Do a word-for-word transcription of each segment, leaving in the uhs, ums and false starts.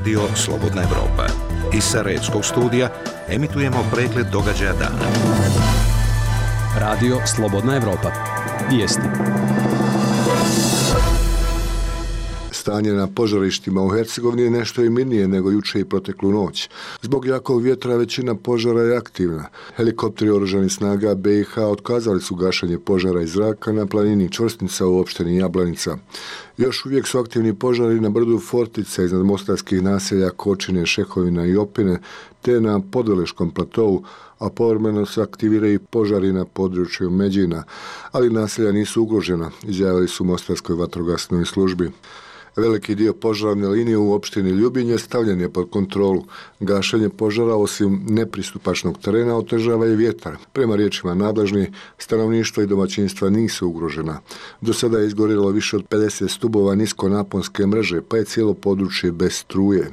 Radio Slobodna Evropa. Iz Sarajevskog studija emitujemo pregled događaja dana. Radio Slobodna Evropa. Vijesti. Stanje na požarištima u Hercegovini je nešto je mirnije nego juče i proteklu noć. Zbog jakog vjetra većina požara je aktivna. Helikopteri oružanih snaga B i H otkazali su gašenje požara iz zraka na planini Čvrstica u opštini Jablanica. Još uvijek su aktivni požari na brdu Fortica iznad mostarskih naselja Kočine, Šehovina i Opine, te na Podveleškom platovu, a povremeno se aktiviraju požari na području Međina, ali naselja nisu ugrožena, izjavili su mostarskoj vatrogasnoj službi. Veliki dio požarne linije u opštini Ljubinje stavljen je pod kontrolu. Gašenje požara osim nepristupačnog terena otežava i vjetar. Prema riječima nadležnih, stanovništvo i domaćinstva nisu ugrožena. Do sada je izgorjelo više od pedeset stubova niskonaponske mreže, pa je cijelo područje bez struje.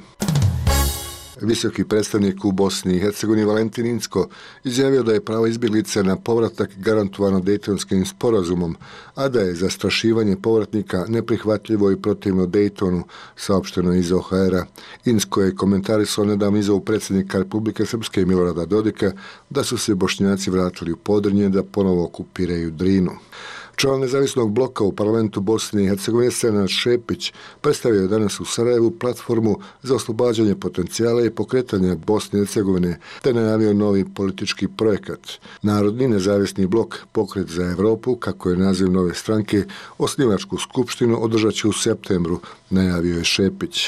Visoki predstavnik u Bosni i Hercegovini Valentin Incko izjavio da je pravo izbjeglica na povratak garantovano Dejtonskim sporazumom, a da je zastrašivanje povratnika neprihvatljivo i protivno Dejtonu, saopšteno iz O H R-a. Incko je komentarisao nedavno izjavu predsjednika Republike Srpske Milorada Dodika da su se Bošnjaci vratili u Podrinje da ponovo okupiraju Drinu. Član nezavisnog bloka u parlamentu Bosne i Hercegovine Senad Šepić predstavio je danas u Sarajevu platformu za oslobađanje potencijala i pokretanje Bosne i Hercegovine, te najavio novi politički projekat. Narodni nezavisni blok Pokret za Evropu, kako je naziv nove stranke, osnivačku skupštinu održat će u septembru, najavio je Šepić.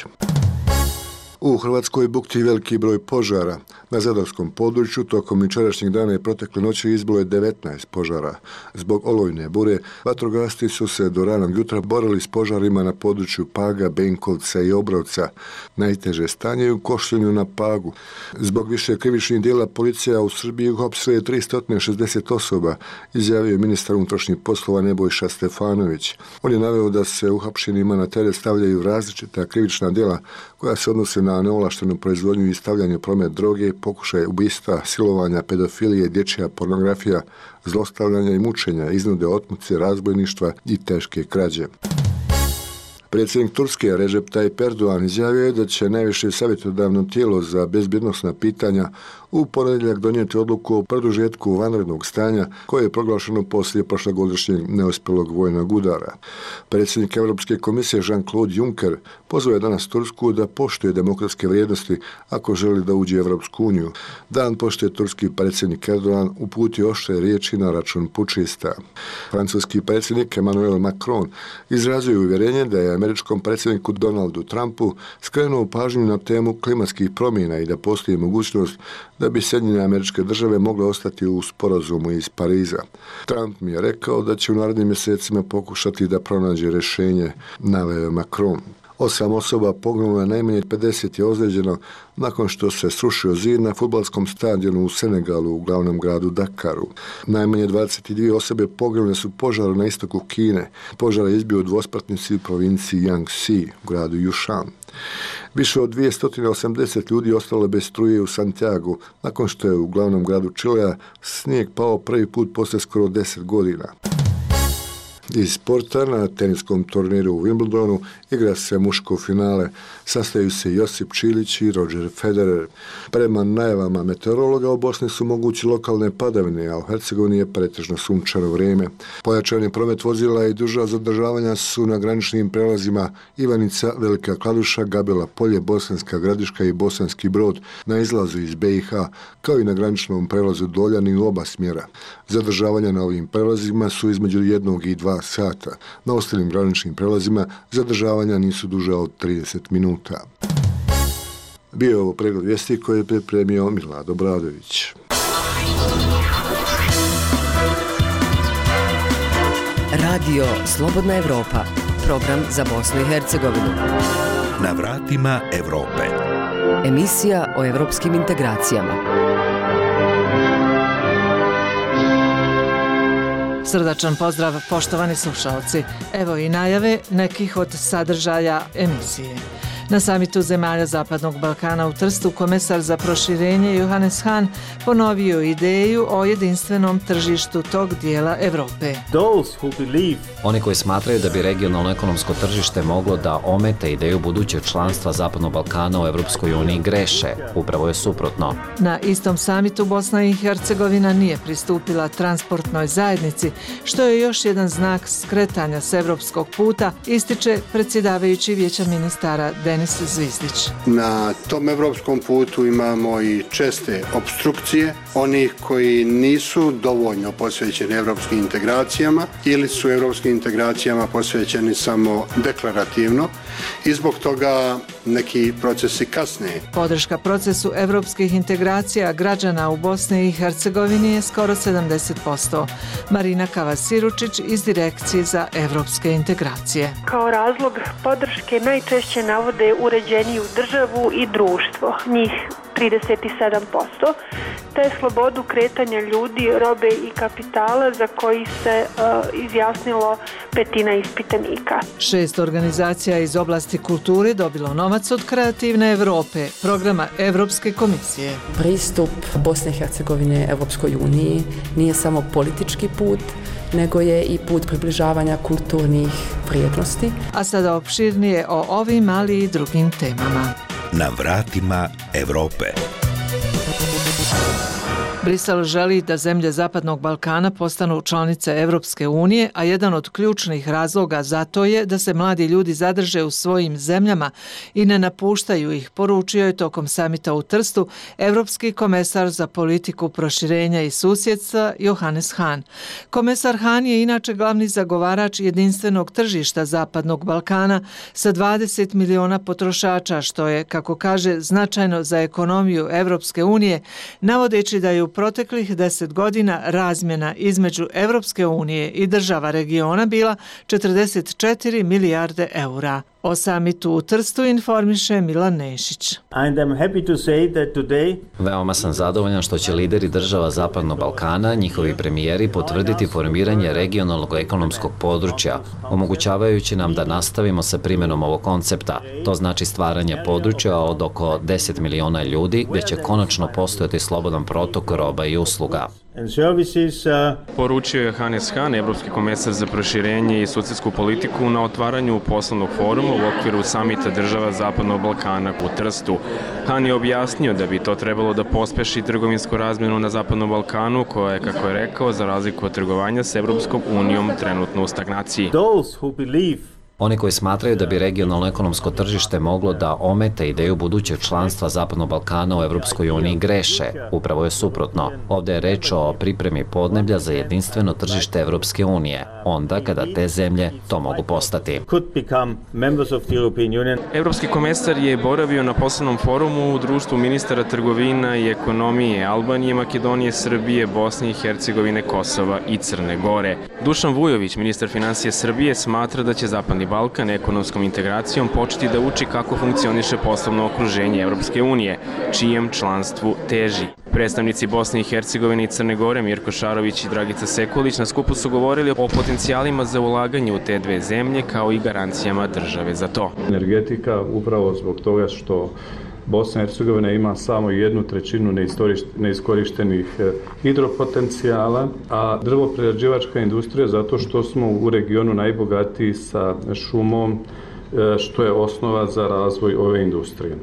U Hrvatskoj bukti veliki broj požara. Na zadarskom području tokom jučerašnjeg dana i protekle noći izbilo je devetnaest požara. Zbog olujne bure, vatrogasci su se do ranog jutra borili s požarima na području Paga, Benkovca i Obrovca. Najteže stanje je u Košljenju na Pagu. Zbog više krivičnih djela policija u Srbiji uhapsila je tristo šezdeset osoba, izjavio je ministar unutrašnjih poslova Nebojša Stefanović. On je naveo da se uhapšenima na teret stavljaju različita krivična djela koja se odnose na neovlaštenu proizvodnju i stavljanje promet droge, pokušaj ubistva, silovanja, pedofilije, dječja pornografija, zlostavljanja i mučenja, iznude, otmice, razbojništva i teške krađe. Predsjednik Turske Recep Tayyip Erdogan izjavio je da će najviše savjetodavno tijelo za bezbjednosna pitanja u ponedjeljak donijeti odluku o produžetku vanrednog stanja koje je proglašeno poslije prošlogodišnjeg neuspjelog vojnog udara. Predsjednik Europske komisije Jean-Claude Juncker pozvao je danas Tursku da poštuje demokratske vrijednosti ako želi da uđe u Europsku uniju. Dan pošto je turski predsjednik Erdogan uputio oštre riječi na račun pučista. Francuski predsjednik Emmanuel Macron izrazio je uvjerenje da je američkom predsjedniku Donaldu Trumpu skrenuo pažnju na temu klimatskih promjena i da postoji mogućnost da bi Sjedinjene Američke Države mogle ostati u sporazumu iz Pariza. Trump mi je rekao da će u narednim mjesecima pokušati da pronađe rješenje, naveo Macron. Osam osoba poginulo, najmanje pedeset je ozlijeđeno nakon što se srušio zid na fudbalskom stadionu u Senegalu u glavnom gradu Dakaru. Najmanje dvadeset dvije osobe poginule su požaru na istoku Kine. Požar je izbio u dvospratnici u provinciji Jiangxi, u gradu Yushan. Više od dvjesto osamdeset ljudi ostalo bez struje u Santiagu nakon što je u glavnom gradu Čilea snijeg pao prvi put poslije skoro deset godina. Iz sporta na teniskom turniru u Wimbledonu igra se muško finale. Sastaju se Josip Čilić i Roger Federer. Prema najavama meteorologa u Bosni su mogući lokalne padavine, a u Hercegovini je pretežno sunčano vrijeme. Pojačani promet vozila i duža zadržavanja su na graničnim prelazima Ivanica, Velika Kladuša, Gabela Polje, Bosanska Gradiška i Bosanski Brod na izlazu iz B i H, kao i na graničnom prelazu Doljani u oba smjera. Zadržavanja na ovim prelazima su između jednog i dva sata. Na ostalim graničnim prelazima zadržavanja nisu duža od trideset minuta. Bio je ovo pregled vijesti koje je pripremio Milado Bradović. Radio Slobodna Evropa, program za Bosnu i Hercegovinu. Na vratima Evrope. Emisija o evropskim integracijama. Srdačan pozdrav, poštovani slušalci. Evo i najave nekih od sadržaja emisije. Na samitu zemalja Zapadnog Balkana u Trstu komesar za proširenje Johannes Hahn ponovio ideju o jedinstvenom tržištu tog dijela Evrope. Oni koji smatraju da bi regionalno ekonomsko tržište moglo da omete ideju budućeg članstva Zapadnog Balkana u Evropskoj uniji greše. Upravo je suprotno. Na istom samitu Bosna i Hercegovina nije pristupila transportnoj zajednici, što je još jedan znak skretanja s evropskog puta, ističe predsjedavajući Vijeća ministara Denis Zvizdić. Na tom evropskom putu imamo i česte opstrukcije onih koji nisu dovoljno posvećeni evropskim integracijama ili su evropskim integracijama posvećeni samo deklarativno i zbog toga neki procesi kasne. Podrška procesu evropskih integracija građana u Bosni i Hercegovini je skoro sedamdeset posto. Marina Kavasiručić iz Direkcije za evropske integracije. Kao razlog podrške najčešće navode uređeniju državu i društvo, njih trideset sedam posto, te slobodu kretanja ljudi, robe i kapitala za koji se uh, izjasnilo petina ispitanika. Šest organizacija iz oblasti kulture dobilo novac od Kreativne Evrope, programa Evropske komisije. Pristup Bosne i Hercegovine Evropskoj uniji nije samo politički put, nego je i put približavanja kulturnih vrijednosti. A sada opširnije o ovim, ali i drugim temama. Na vratima Evrope. Brisel želi da zemlje Zapadnog Balkana postanu članice Evropske unije, a jedan od ključnih razloga za to je da se mladi ljudi zadrže u svojim zemljama i ne napuštaju ih, poručio je tokom samita u Trstu Evropski komesar za politiku proširenja i susjedstva Johannes Hahn. Komesar Hahn je inače glavni zagovarač jedinstvenog tržišta Zapadnog Balkana sa dvadeset miliona potrošača, što je, kako kaže, značajno za ekonomiju Evropske unije, navodeći da je u proteklih deset godina razmjena između Evropske unije i država regiona bila četrdeset četiri milijarde eura. O samitu u Trstu informiše Milan Nešić. Veoma sam zadovoljan što će lideri država Zapadnog Balkana, njihovi premijeri, potvrditi formiranje regionalnog ekonomskog područja, omogućavajući nam da nastavimo sa primjenom ovog koncepta. To znači stvaranje područja od oko deset miliona ljudi, gdje će konačno postojati slobodan protok roba i usluga. Poručio je Johannes Hahn, evropski komesar za proširenje i susjedsku politiku, na otvaranju poslovnog foruma u okviru samita država Zapadnog Balkana u Trstu. Hahn je objasnio da bi to trebalo da pospeši trgovinsku razmjenu na Zapadnom Balkanu, koja je, kako je rekao, za razliku od trgovanja s Evropskom unijom trenutno u stagnaciji. Oni koji smatraju da bi regionalno ekonomsko tržište moglo da omete ideju budućeg članstva Zapadnog Balkana u Evropskoj uniji greše. Upravo je suprotno. Ovdje je reč o pripremi podneblja za jedinstveno tržište Evropske unije, onda kada te zemlje to mogu postati. Evropski komesar je boravio na poslovnom forumu u društvu ministara trgovina i ekonomije Albanije, Makedonije, Srbije, Bosne i Hercegovine, Kosova i Crne Gore. Dušan Vujović, ministar financije Srbije, smatra da će Zapadni Balkan ekonomskom integracijom početi da uči kako funkcioniše poslovno okruženje Evropske unije, čijem članstvu teži. Predstavnici Bosne i Hercegovine i Crne Gore, Mirko Šarović i Dragica Sekulić, na skupu su govorili o potencijalima za ulaganje u te dve zemlje, kao i garancijama države za to. Energetika, upravo zbog toga što Bosna i Hercegovina ima samo jednu trećinu neiskorištenih hidropotencijala, a drvoprerađivačka industrija zato što smo u regionu najbogatiji sa šumom, što je osnova za razvoj ove industrije.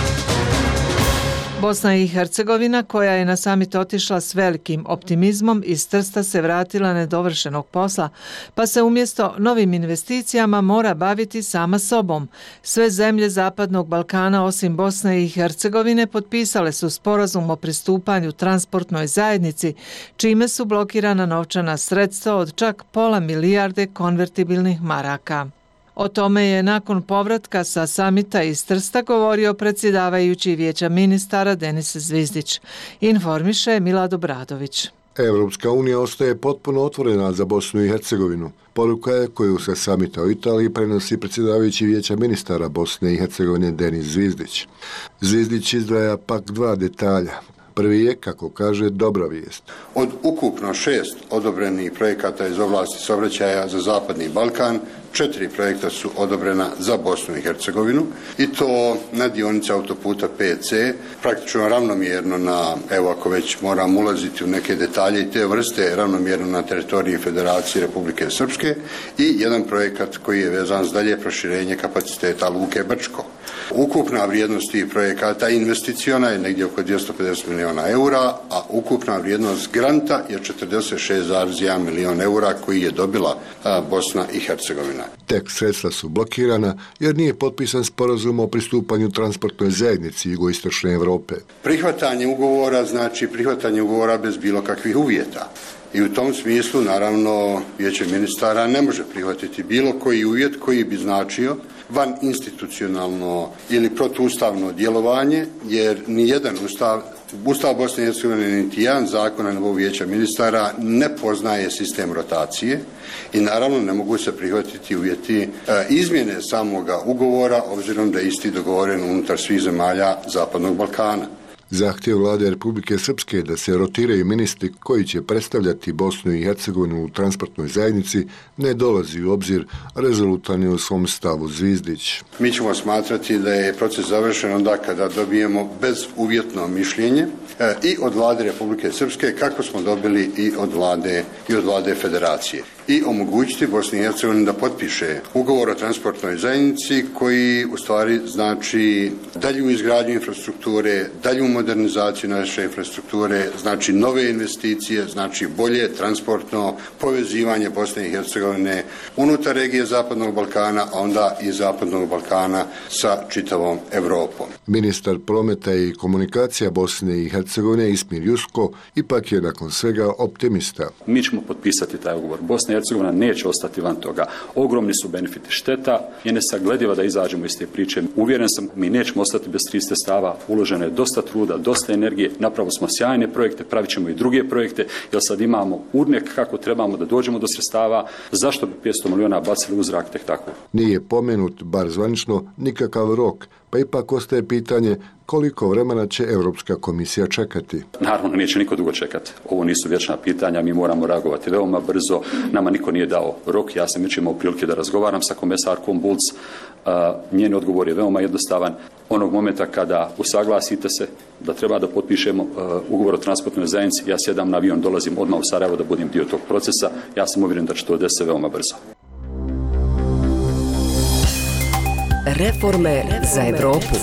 Bosna i Hercegovina, koja je na samit otišla s velikim optimizmom, iz Trsta se vratila nedovršenog posla, pa se umjesto novim investicijama mora baviti sama sobom. Sve zemlje Zapadnog Balkana, osim Bosne i Hercegovine, potpisale su sporazum o pristupanju transportnoj zajednici, čime su blokirana novčana sredstva od čak pola milijarde konvertibilnih maraka. O tome je nakon povratka sa samita iz Trsta govorio predsjedavajući Vijeća ministara Denis Zvizdić. Informiše Milad Obradović. Evropska unija ostaje potpuno otvorena za Bosnu i Hercegovinu. Poruka je koju sa samita u Italiji prenosi predsjedavajući Vijeća ministara Bosne i Hercegovine Denis Zvizdić. Zvizdić izdvaja pak dva detalja. Prvi je, kako kaže, dobra vijest. Od ukupno šest odobrenih projekata iz oblasti saobraćaja za Zapadni Balkan, Četiri projekta su odobrena za Bosnu i Hercegovinu i to na dionici autoputa P C, praktično ravnomjerno na, evo ako već moram ulaziti u neke detalje i te vrste, ravnomjerno na teritoriji Federacije Republike Srpske i jedan projekat koji je vezan s dalje proširenje kapaciteta Luke Brčko. Ukupna vrijednost tih projekata investiciona je negdje oko dvjesto pedeset milijuna eura, a ukupna vrijednost granta je četrdeset šest zarez jedan milijon eura koji je dobila Bosna i Hercegovina. Tek sredstva su blokirana jer nije potpisan sporazum o pristupanju transportnoj zajednici jugoistočne Europe. Prihvatanje ugovora znači prihvatanje ugovora bez bilo kakvih uvjeta. I u tom smislu, naravno, Vijeće ministara ne može prihvatiti bilo koji uvjet koji bi značio van institucionalno ili protuustavno djelovanje, jer ni jedan ustav, Ustav Bosne i Hercegovine, niti jedan zakon na nivou Vijeća ministara ne poznaje sistem rotacije i naravno ne mogu se prihvatiti uvjeti e, izmjene samoga ugovora, obzirom da je isti dogovoren unutar svih zemalja Zapadnog Balkana. Zahtjev vlade Republike Srpske da se rotiraju ministri koji će predstavljati Bosnu i Hercegovinu u transportnoj zajednici ne dolazi u obzir, rezolutan je u svom stavu Zvizdić. Mi ćemo smatrati da je proces završen onda kada dobijemo bezuvjetno mišljenje e, i od vlade Republike Srpske, kako smo dobili i od vlade i od vlade Federacije. I omogućiti Bosni i Hercegovini da potpiše ugovor o transportnoj zajednici koji u stvari znači dalju izgradnju infrastrukture, dalju modernizaciju naše infrastrukture, znači nove investicije, znači bolje transportno povezivanje Bosne i Hercegovine unutar regije Zapadnog Balkana, a onda i Zapadnog Balkana sa čitavom Europom. Ministar prometa i komunikacija Bosne i Hercegovine Ismir Jusko ipak je nakon svega optimista. Mi ćemo potpisati taj ugovor. Bosna i Hercegovina neće ostati van toga. Ogromni su benefiti, šteta je nesaglediva da izađemo iz te priče. Uvjeren sam, mi nećemo ostati bez tri sredstava, uloženo je dosta truda, dosta energije, napravo smo sjajne projekte, pravit ćemo i druge projekte, jer sad imamo urnek kako trebamo da dođemo do sredstava, zašto bi petsto milijuna bacili u zrak tek tako? Nije pomenut, bar zvanično, nikakav rok, pa ipak ostaje pitanje koliko vremena će Europska komisija čekati. Naravno, neće niko dugo čekati. Ovo nisu vječna pitanja, mi moramo reagovati veoma brzo. Nama niko nije dao rok. Ja sam već imao prilike da razgovaram sa komesarkom Bulc. Njen odgovor je veoma jednostavan. Onog momenta kada usaglasite se da treba da potpišemo ugovor o transportnoj zajednici, ja sjedam na avion, dolazim odmah u Sarajevo da budem dio tog procesa. Ja sam uvjeren da će to desiti veoma brzo. Reforme za Evropu.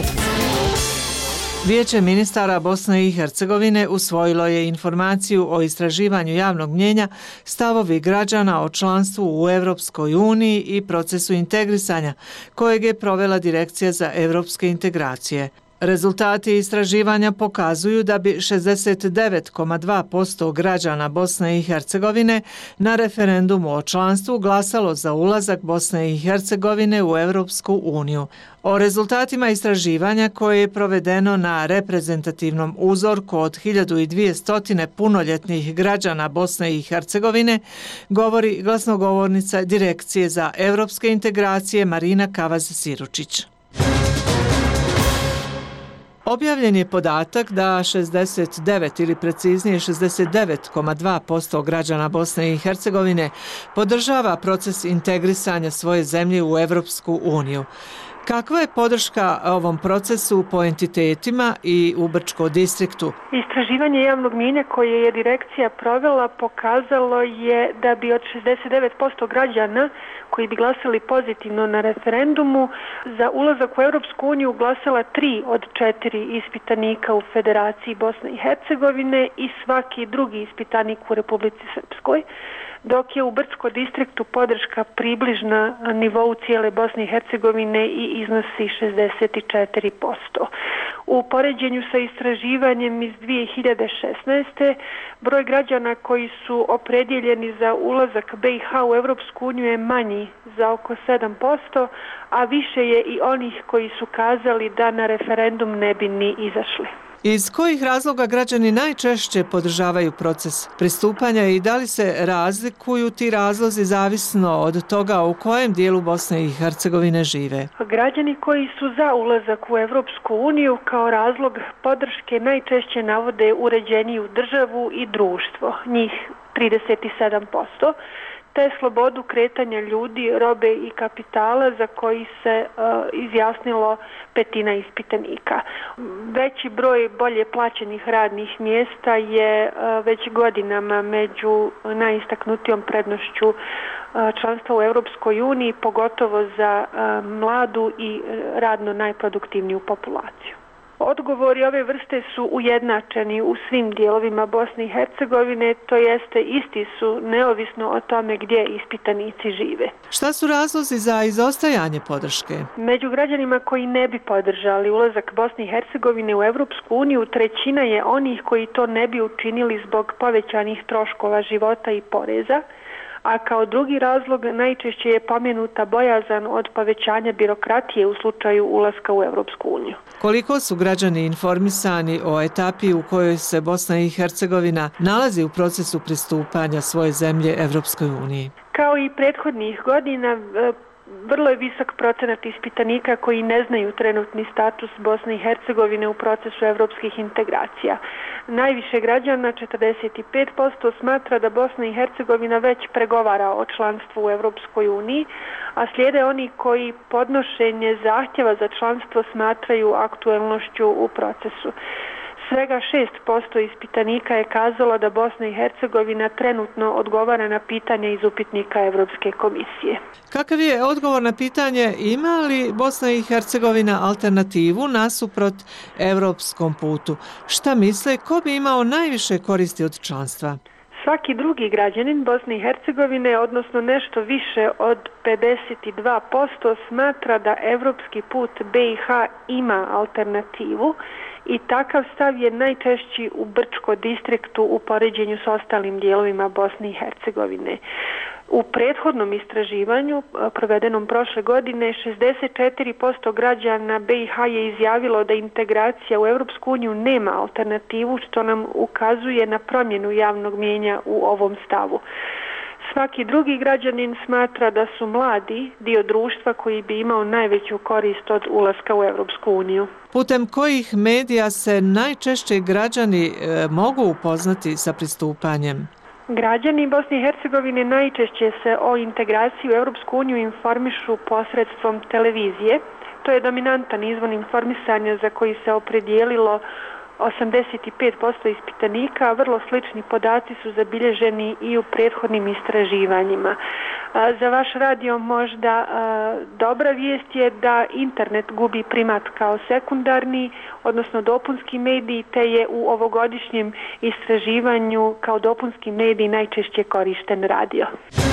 Vijeće ministara Bosne i Hercegovine usvojilo je informaciju o istraživanju javnog mnijenja, stavovi građana o članstvu u Evropskoj uniji i procesu integrisanja, kojeg je provela Direkcija za evropske integracije. Rezultati istraživanja pokazuju da bi šezdeset devet zarez dva posto građana Bosne i Hercegovine na referendumu o članstvu glasalo za ulazak Bosne i Hercegovine u Evropsku uniju. O rezultatima istraživanja koje je provedeno na reprezentativnom uzorku od hiljadu dvjesto punoljetnih građana Bosne i Hercegovine govori glasnogovornica Direkcije za evropske integracije Marina Kavaz-Siručić. Objavljen je podatak da šezdeset devet ili preciznije šezdeset devet zarez dva posto građana Bosne i Hercegovine podržava proces integrisanja svoje zemlje u Evropsku uniju. Kakva je podrška ovom procesu po entitetima i u Brčko distriktu? Istraživanje javnog mnijenja koje je direkcija provela pokazalo je da bi od šezdeset devet posto građana koji bi glasali pozitivno na referendumu za ulazak u Europsku uniju glasala tri od četiri ispitanika u Federaciji Bosne i Hercegovine i svaki drugi ispitanik u Republici Srpskoj, dok je u Brčko distriktu podrška približna nivou cijele Bosne i Hercegovine i iznosi šezdeset četiri posto. U poređenju sa istraživanjem iz dvije hiljade šesnaeste. broj građana koji su opredjeljeni za ulazak B i H u Europsku uniju je manji za oko sedam posto, a više je i onih koji su kazali da na referendum ne bi ni izašli. Iz kojih razloga građani najčešće podržavaju proces pristupanja i da li se razlikuju ti razlozi zavisno od toga u kojem dijelu Bosne i Hercegovine žive? Građani koji su za ulazak u Evropsku uniju kao razlog podrške najčešće navode uređeniju državu i društvo, njih trideset sedam posto, te slobodu kretanja ljudi, robe i kapitala za koji se uh, izjasnilo petina ispitanika. Veći broj bolje plaćenih radnih mjesta je uh, već godinama među najistaknutijom prednošću uh, članstva u Europskoj uniji, pogotovo za uh, mladu i radno najproduktivniju populaciju. Odgovori ove vrste su ujednačeni u svim dijelovima Bosne i Hercegovine, to jeste isti su neovisno o tome gdje ispitanici žive. Šta su razlozi za izostajanje podrške? Među građanima koji ne bi podržali ulazak Bosne i Hercegovine u Europsku uniju, trećina je onih koji to ne bi učinili zbog povećanih troškova života i poreza, a kao drugi razlog najčešće je pomenuta bojazan od povećanja birokratije u slučaju ulaska u Europsku uniju. Koliko su građani informisani o etapi u kojoj se Bosna i Hercegovina nalazi u procesu pristupanja svoje zemlje Europskoj uniji? Kao i prethodnih godina, vrlo je visok procenat ispitanika koji ne znaju trenutni status Bosne i Hercegovine u procesu evropskih integracija. Najviše građana, četrdeset pet posto, smatra da Bosna i Hercegovina već pregovara o članstvu u Europskoj uniji, a slijede oni koji podnošenje zahtjeva za članstvo smatraju aktuelnošću u procesu. Svega šest posto ispitanika je kazalo da Bosna i Hercegovina trenutno odgovara na pitanje iz upitnika Evropske komisije. Kakav je odgovor na pitanje ima li Bosna i Hercegovina alternativu nasuprot evropskom putu? Šta misle, ko bi imao najviše koristi od članstva? Svaki drugi građanin Bosne i Hercegovine, odnosno nešto više od pedeset dva posto, smatra da evropski put B i H ima alternativu i takav stav je najčešći u Brčko distriktu u poređenju s ostalim dijelovima Bosne i Hercegovine. U prethodnom istraživanju, provedenom prošle godine, šezdeset četiri posto građana B i H je izjavilo da integracija u Europsku uniju nema alternativu, što nam ukazuje na promjenu javnog mijenja u ovom stavu. Svaki drugi građanin smatra da su mladi dio društva koji bi imao najveću korist od ulaska u Europsku uniju. Putem kojih medija se najčešće građani e, mogu upoznati sa pristupanjem? Građani Bosne i Hercegovine najčešće se o integraciji u Europsku uniju informišu posredstvom televizije. To je dominantan izvor informisanja za koji se opredijelilo osamdeset pet posto ispitanika, a vrlo slični podaci su zabilježeni i u prethodnim istraživanjima. Za vaš radio možda dobra vijest je da internet gubi primat kao sekundarni, odnosno dopunski medij, te je u ovogodišnjem istraživanju kao dopunski medij najčešće korišten radio.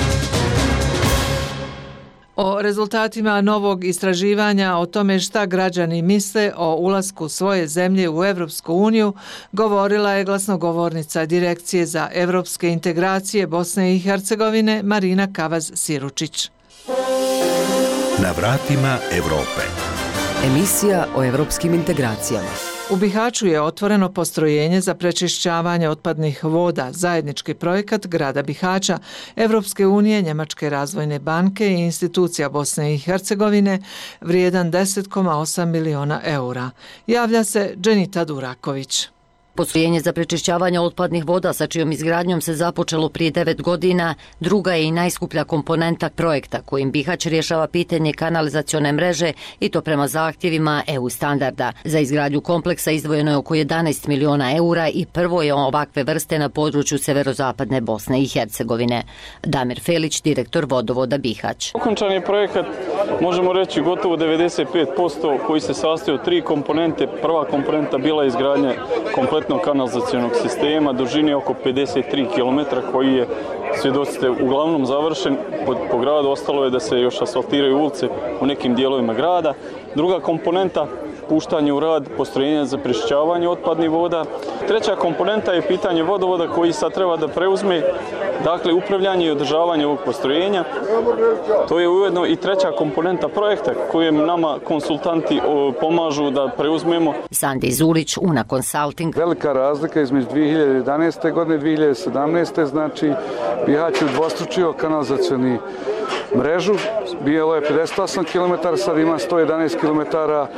O rezultatima novog istraživanja o tome šta građani misle o ulasku svoje zemlje u Evropsku uniju govorila je glasnogovornica Direkcije za evropske integracije Bosne i Hercegovine Marina Kavaz-Siručić. Na vratima Evrope. Emisija o evropskim integracijama. U Bihaću je otvoreno postrojenje za prečišćavanje otpadnih voda, zajednički projekat grada Bihaća, Evropske unije, Njemačke razvojne banke i institucija Bosne i Hercegovine, vrijedan deset zarez osam miliona eura. Javlja se Dženita Duraković. Postrojenje za prečišćavanje otpadnih voda sa čijom izgradnjom se započelo prije devet godina, druga je i najskuplja komponenta projekta kojim Bihać rješava pitanje kanalizacione mreže i to prema zahtjevima E U standarda. Za izgradnju kompleksa izdvojeno je oko jedanaest miliona eura i prvo je ovakve vrste na području severozapadne Bosne i Hercegovine. Damir Felić, direktor vodovoda Bihać. Okončan je projekat, možemo reći, gotovo devedeset pet posto koji se sastoji od tri komponente. Prva komponenta bila je izgradnja kompletnog kanalizacionog sistema, dužine oko pedeset tri kilometra koji je, svjedocite, uglavnom završen po, po gradu. Ostalo je da se još asfaltiraju ulice u nekim dijelovima grada. Druga komponenta, puštanje u rad postrojenja za prečišćavanje otpadnih voda. Treća komponenta je pitanje vodovoda koji sad treba da preuzme, dakle, upravljanje i održavanje ovog postrojenja. To je ujedno i treća komponenta projekta kojem nama konsultanti o, pomažu da preuzmemo. Sandi Zulić, Una Consulting. Velika razlika između dvije hiljade jedanaeste. godine i dvije hiljade sedamnaeste. znači Bihać je udvostručio kanalizacioni mrežu. Bilo je pedeset osam kilometara, sad ima sto jedanaest kilometara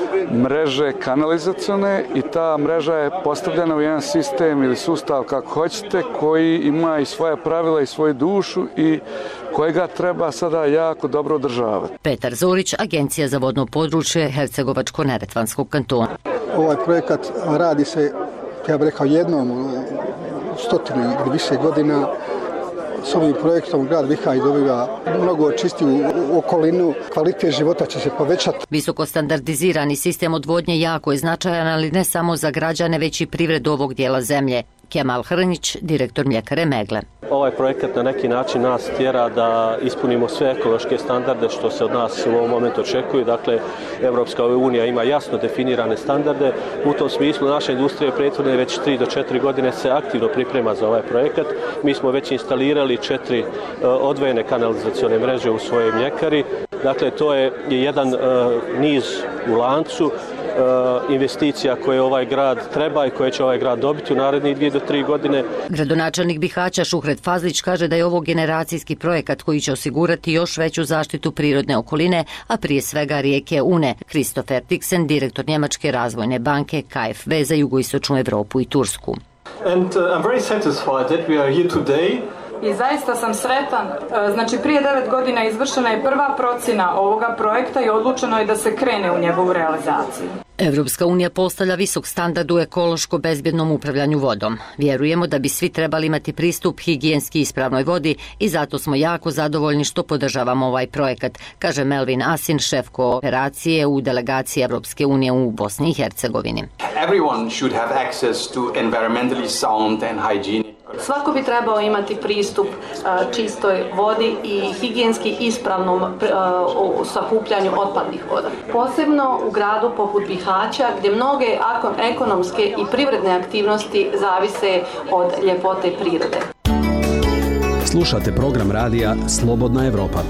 mreže kanalizacione i ta mreža je postavljena u jedan sistem ili sustav, kako hoćete, koji ima i svoje pravila i svoju dušu i kojega treba sada jako dobro održavati. Petar Zorić, Agencija za vodno područje Hercegovačko-neretvanskog kantona. Ovaj projekat radi se, ja bih rekao, jednom u stotinu ili više godina. S ovim projektom grad Bihać dobiva mnogo čistiju okolinu, kvalitet života će se povećati. Visoko standardizirani sistem odvodnje jako je značajan, ali ne samo za građane, već i privredu ovog dijela zemlje. Kemal Hrnić, direktor mljekare Megle. Ovaj projekat na neki način nas tjera da ispunimo sve ekološke standarde što se od nas u ovom momentu očekuje. Dakle, Evropska unija ima jasno definirane standarde. U tom smislu naša industrija prethodne već tri do četiri godine se aktivno priprema za ovaj projekat. Mi smo već instalirali četiri odvojene kanalizacione mreže u svojoj mljekari. Dakle, to je jedan niz u lancu investicija koje ovaj grad treba i koje će ovaj grad dobiti u narednih dvije do tri godine. Gradonačelnik Bihaća Šuhret Fazlić kaže da je ovo generacijski projekat koji će osigurati još veću zaštitu prirodne okoline, a prije svega rijeke Une. Christopher Dixon, direktor Njemačke razvojne banke K F W za jugoistočnu Evropu i Tursku. And uh, I'm very satisfied that we are here today. I zaista sam sretan. Znači, prije devet godina izvršena je prva procjena ovoga projekta i odlučeno je da se krene u njegovu realizaciju. Evropska unija postavlja visok standard u ekološko bezbjednom upravljanju vodom. Vjerujemo da bi svi trebali imati pristup higijenski ispravnoj vodi i zato smo jako zadovoljni što podržavamo ovaj projekat, kaže Melvin Asin, šef kooperacije u delegaciji Evropske unije u Bosni i Hercegovini. Everyone should have access to environmentally sound and hygienic. Svako bi trebao imati pristup uh, čistoj vodi i higijenski ispravnom uh, sakupljanju otpadnih voda. Posebno u gradu poput Bihaća, gdje mnoge ekonomske i privredne aktivnosti zavise od ljepote prirode. Slušate program radija Slobodna Evropa.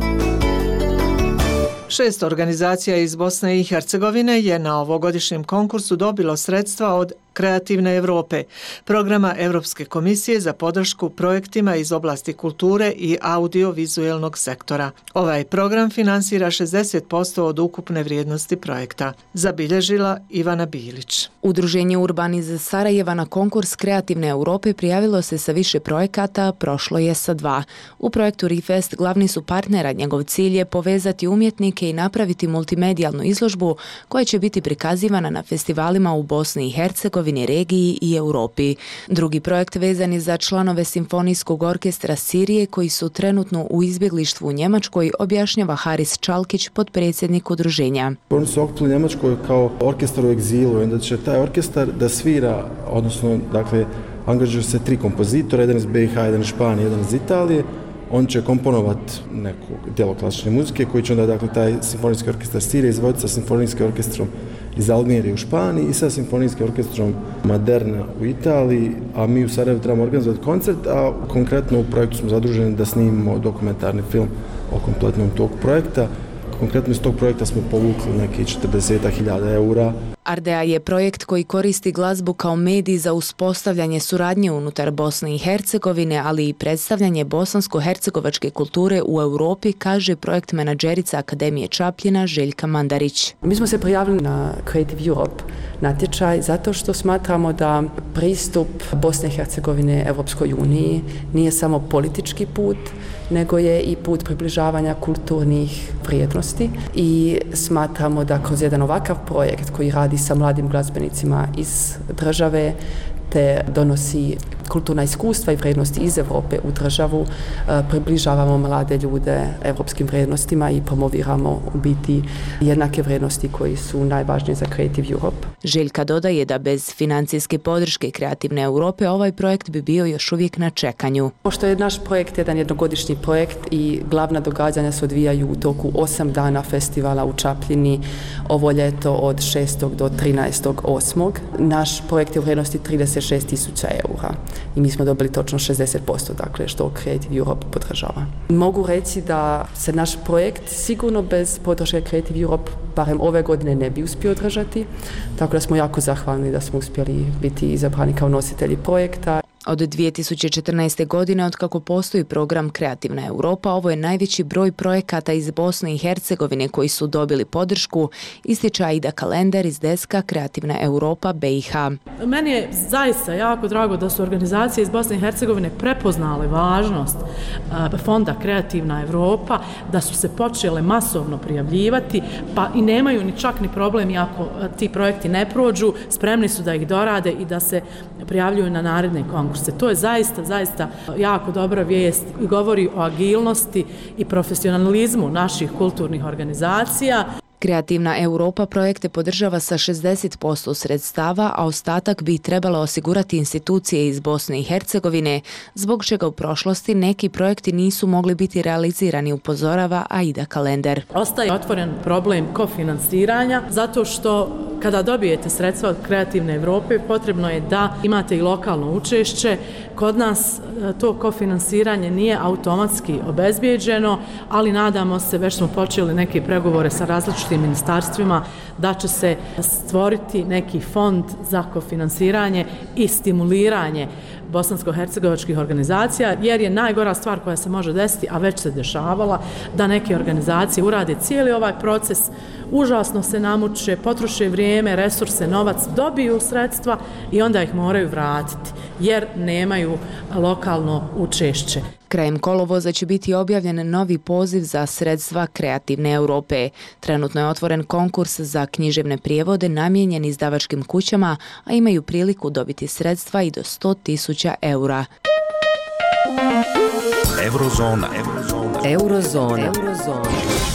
Šest organizacija iz Bosne i Hercegovine je na ovogodišnjem konkursu dobilo sredstva od Kreativne Evrope, programa Europske komisije za podršku projektima iz oblasti kulture i audiovizuelnog sektora. Ovaj program finansira šezdeset posto od ukupne vrijednosti projekta, zabilježila Ivana Bilić. Udruženje Urban iz Sarajeva na konkurs Kreativne Europe prijavilo se sa više projekata, prošlo je sa dva. U projektu Refest glavni su partnera, njegov cilj je povezati umjetnike i napraviti multimedijalnu izložbu koja će biti prikazivana na festivalima u Bosni i Hercegovini, regiji i Europi. Drugi projekt vezan je za članove Simfonijskog orkestra Sirije koji su trenutno u izbjeglištvu u Njemačkoj, objašnjava Haris Čalkić, potpredsjednik udruženja. Oni su okupili u Njemačkoj kao orkestar u egzilu i onda će taj orkestar da svira, odnosno, dakle, angažuju se tri kompozitora, jedan iz B i H, jedan iz Španije, jedan iz Italije. On će komponovati neku djelo klasične muzike koji će onda, dakle, taj Simfonijski orkestar Sirije izvoditi sa Simfonijskim orkestrom iz Almirije u Španiji i sa Simfonijskim orkestrom Maderna u Italiji, a mi u Sarajevu trebamo organizovati koncert, a konkretno u projektu smo zaduženi da snimimo dokumentarni film o kompletnom tog projekta. Konkretno iz tog projekta smo povukli neki četrdeset hiljada eura. Ardea je projekt koji koristi glazbu kao medij za uspostavljanje suradnje unutar Bosne i Hercegovine, ali i predstavljanje bosansko-hercegovačke kulture u Europi, kaže projekt menadžerica Akademije Čapljina Željka Mandarić. Mi smo se prijavili na Creative Europe natječaj zato što smatramo da pristup Bosne i Hercegovine Evropskoj uniji nije samo politički put, nego je i put približavanja kulturnih vrijednosti i smatramo da kroz jedan ovakav projekt koji radi sa mladim glazbenicima iz države te donosi kulturna iskustva i vrijednosti iz Europe u državu, približavamo mlade ljude evropskim vrijednostima i promoviramo u biti jednake vrijednosti koji su najvažnije za Creative Europe. Željka dodaje da bez financijske podrške Kreativne Europe ovaj projekt bi bio još uvijek na čekanju. Pošto je naš projekt jedan jednogodišnji projekt i glavna događanja se odvijaju u toku osam dana festivala u Čapljini ovo ljeto od šestog do trinaestog osmog Naš projekt je u vrijednosti trideset šest tisuća eura. I mi smo dobili točno šezdeset posto, dakle, što Creative Europe podržava. Mogu reći da se naš projekt sigurno bez podrške Creative Europe barem ove godine ne bi uspio održati, tako da smo jako zahvalni da smo uspjeli biti izabrani kao nositelji projekta. Od dvije tisuće četrnaeste. godine, otkako postoji program Kreativna Europa, ovo je najveći broj projekata iz Bosne i Hercegovine koji su dobili podršku, ističe Aida Kalender iz deska Kreativna Europa B i H. Meni je zaista jako drago da su organizacije iz Bosne i Hercegovine prepoznale važnost fonda Kreativna Europa, da su se počele masovno prijavljivati, pa i nemaju ni čak ni problem ako ti projekti ne prođu, spremni su da ih dorade i da se prijavljuju na naredne konkurse. To je zaista, zaista jako dobra vijest i govori o agilnosti i profesionalizmu naših kulturnih organizacija. Kreativna Europa projekte podržava sa šezdeset posto sredstava, a ostatak bi trebalo osigurati institucije iz Bosne i Hercegovine, zbog čega u prošlosti neki projekti nisu mogli biti realizirani, upozorava Aida Kalender. Ostaje otvoren problem kofinansiranja, zato što kada dobijete sredstva od Kreativne Europe, potrebno je da imate i lokalno učešće. Kod nas to kofinansiranje nije automatski obezbijeđeno, ali nadamo se, već smo počeli neke pregovore sa različitim ministarstvima, da će se stvoriti neki fond za kofinansiranje i stimuliranje bosansko-hercegovačkih organizacija, jer je najgora stvar koja se može desiti, a već se dešavala, da neke organizacije urade cijeli ovaj proces, užasno se namuče, potroše vrijeme, resurse, novac, dobiju sredstva i onda ih moraju vratiti, jer nemaju lokalno učešće. Krajem kolovoza će biti objavljen novi poziv za sredstva Kreativne Europe. Trenutno je otvoren konkurs za književne prijevode namijenjen izdavačkim kućama, a imaju priliku dobiti sredstva i do sto tisuća eura. Eurozona. Eurozona. Eurozona.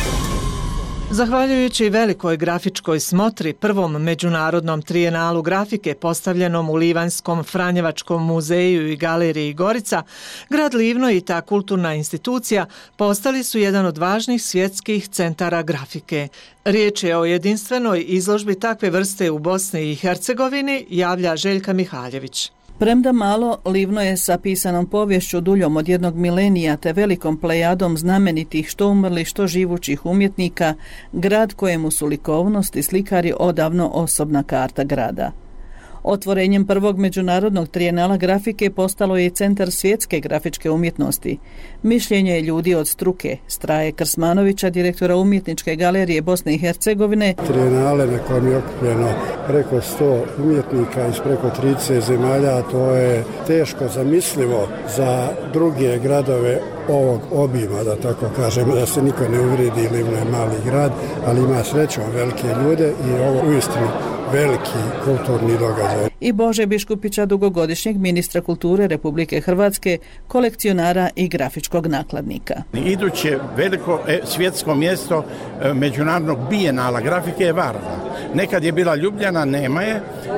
Zahvaljujući velikoj grafičkoj smotri, prvom međunarodnom trijenalu grafike postavljenom u Livanjskom Franjevačkom muzeju i galeriji Gorica, grad Livno i ta kulturna institucija postali su jedan od važnih svjetskih centara grafike. Riječ je o jedinstvenoj izložbi takve vrste u Bosni i Hercegovini, javlja Željka Mihaljević. Premda malo, Livno je sa pisanom povješću duljom od jednog milenija te velikom plejadom znamenitih što umrli što živućih umjetnika, grad kojemu su likovnost i slikari odavno osobna karta grada. Otvorenjem prvog međunarodnog trijenala grafike postalo je centar svjetske grafičke umjetnosti. Mišljenje je ljudi od struke, Straje Krsmanovića, direktora umjetničke galerije Bosne i Hercegovine. Trijenale na kojem je okupljeno preko sto umjetnika iz preko trideset zemalja, to je teško zamislivo za druge gradove ovog obima, da tako kažemo, da se niko ne uvredi, Livno je mali grad, ali ima srećom velike ljude i ovo uistinu veliki kulturni događaj. I Bože Biškupića, dugogodišnjeg ministra kulture Republike Hrvatske, kolekcionara i grafičkog nakladnika. Iduće veliko svjetsko mjesto međunarodnog bijenala grafike je Varna. Nekad je bila Ljubljana, nema je,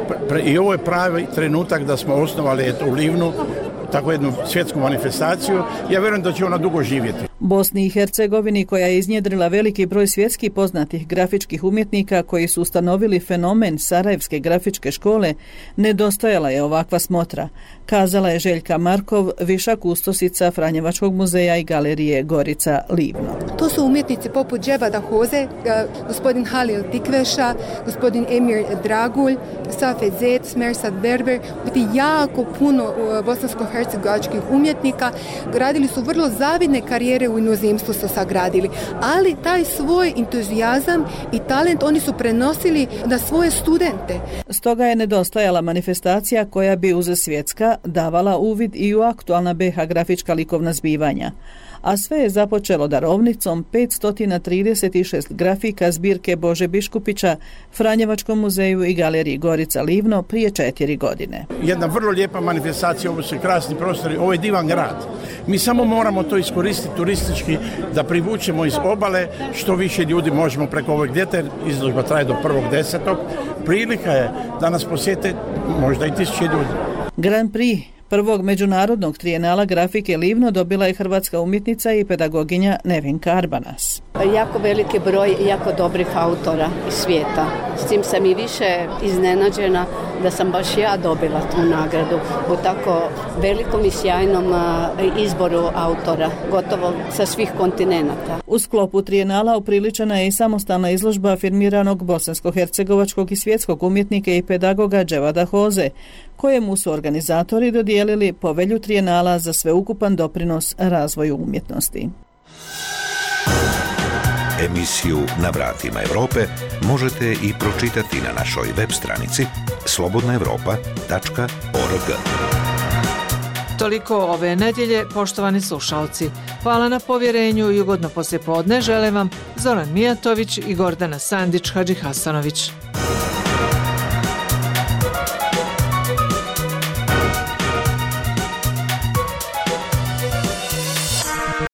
i ovo je pravi trenutak da smo osnovali u Livnu tako jednu svjetsku manifestaciju. Ja vjerujem da će ona dugo živjeti. Bosni i Hercegovini, koja je iznjedrila veliki broj svjetski poznatih grafičkih umjetnika koji su ustanovili fenomen Sarajevske grafičke škole, nedostajala je ovakva smotra, kazala je Željka Markov, viša kustosica Franjevačkog muzeja i galerije Gorica Livno. To su umjetnici poput Dževada Hoze, gospodin Halil Tikveša, gospodin Emir Dragulj, Safet Zec, Mersad Berber, biti jako puno bosansko-hercegovačkih umjetnika. Gradili su vrlo zavidne karijere u inozemstvu, su sagradili, ali taj svoj entuzijazam i talent oni su prenosili na svoje studente. Stoga je nedostajala manifestacija koja bi uz svjetska davala uvid i u aktualna B iH grafička likovna zbivanja. A sve je započelo darovnicom petsto trideset šest grafika zbirke Bože Biškupića Franjevačkom muzeju i galeriji Gorica Livno prije četiri godine. Jedna vrlo lijepa manifestacija, ovo su krasni prostori, ovo je divan grad. Mi samo moramo to iskoristiti turistički da privučemo iz obale što više ljudi možemo preko ovog ljeta, izložba traje do prvog desetog. Prilika je da nas posjete možda i tisuće ljudi. Grand Prix prvog međunarodnog trijenala grafike Livno dobila je hrvatska umjetnica i pedagoginja Nevenka Arbanas. Jako veliki broj jako dobrih autora iz svijeta. S tim sam i više iznenađena da sam baš ja dobila tu nagradu u tako velikom i sjajnom izboru autora, gotovo sa svih kontinenata. U sklopu trijenala upriličena je i samostalna izložba afirmiranog bosansko-hercegovačkog i svjetskog umjetnika i pedagoga Dževada Hoze, kojemu su organizatori dodijelili povelju trijenala za sveukupan doprinos razvoju umjetnosti. Emisiju Na vratima Europe možete i pročitati na našoj web stranici slobodna europa tačka org. Toliko ove nedjelje, poštovani slušalci. Hvala na povjerenju i ugodno poslijepodne žele vam Zoran Mijatović i Gordana Sandić Hadžihasanović.